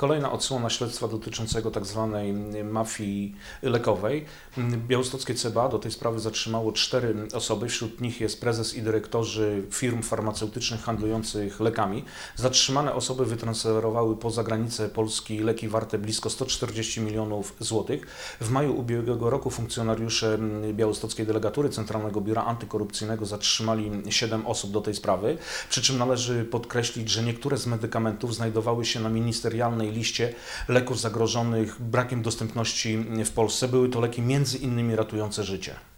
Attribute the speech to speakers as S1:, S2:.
S1: Kolejna odsłona śledztwa dotyczącego tak zwanej mafii lekowej. Białostockie CBA do tej sprawy zatrzymało 4 osoby, wśród nich jest prezes i dyrektorzy firm farmaceutycznych handlujących lekami. Zatrzymane osoby wytransferowały poza granice Polski leki warte blisko 140 milionów złotych. W maju ubiegłego roku funkcjonariusze białostockiej delegatury Centralnego Biura Antykorupcyjnego zatrzymali 7 osób do tej sprawy, przy czym należy podkreślić, że niektóre z medykamentów znajdowały się na ministerialnej liście leków zagrożonych brakiem dostępności w Polsce. Były to leki między innymi ratujące życie.